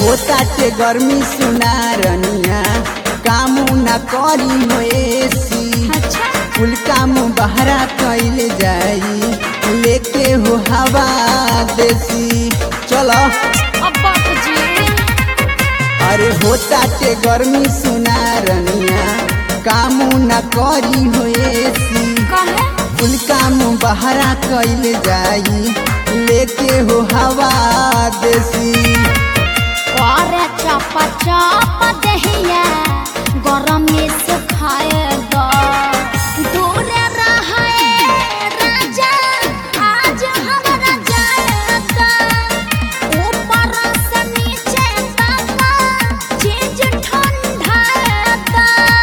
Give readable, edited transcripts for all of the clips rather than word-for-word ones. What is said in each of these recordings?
होता के गर्मी सुना रनिया काम न करी हो एसी अच्छा कुल काम बहरा कैल जाई लेके हो हवा देसी चलो अब बाबूजी अरे होता के गर्मी सुना रनिया काम न करी हो एसी कहे कुल काम बहरा कैल जाई लेके हो हवा देसी करे चपा चप दहिया गरम में सुखाएगा दूर रहे राजा आज हमारा जाएगा ऊपर से नीचे तक चीज ठंडाएगा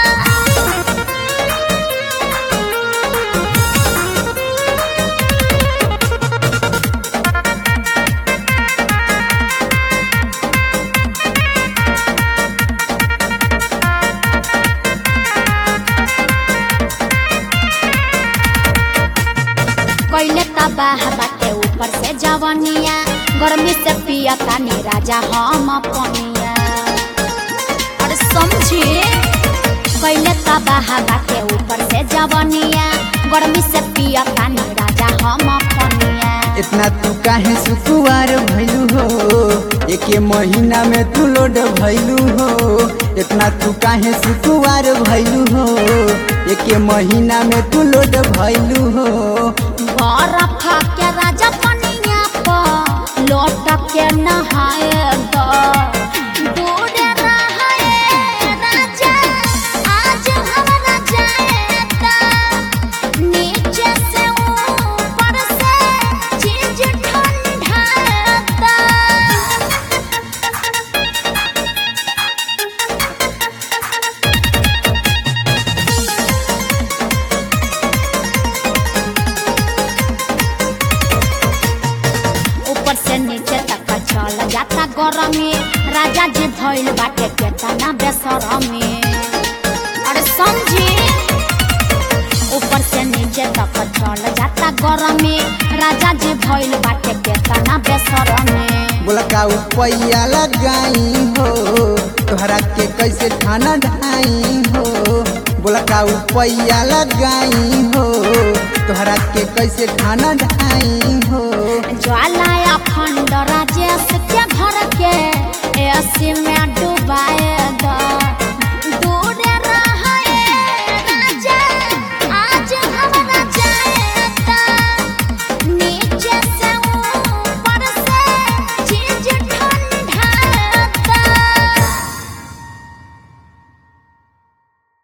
कैले तबाह बाटे ऊपर से जवनिया गर्मी से पिया तानी राजा हम पनिया अरे समझी कैले तबाह बाटे ऊपर से जवनिया गर्मी से पिया तानी राजा हम पनिया इतना तू काहे सुकुवार भइलू हो एके महीना में तू लोड भइलू हो इतना तू काहे सुकुवार भइलू हो एके महीना में तू लोड भइलू हो बर्फ के राजा पनिया पर लौट के नहाएगा दूर रहे राजा आज हमारा जाएगा नीचे से ऊपर से चीज ठंडाएगा ऊपर से नीचे तक चल जाता गरमी राजा जी भइल बाटे केतना बेसरमी अरे समझी ऊपर से नीचे तक चल जाता गरमी राजा जी भइल बाटे केतना बेसरमी बोला का उपैया लगाई हो तोहरा के कैसे खाना ढाई हो बोला का उपैया लगाई हो तोहरा के कैसे खाना ढाई हो ज्वाला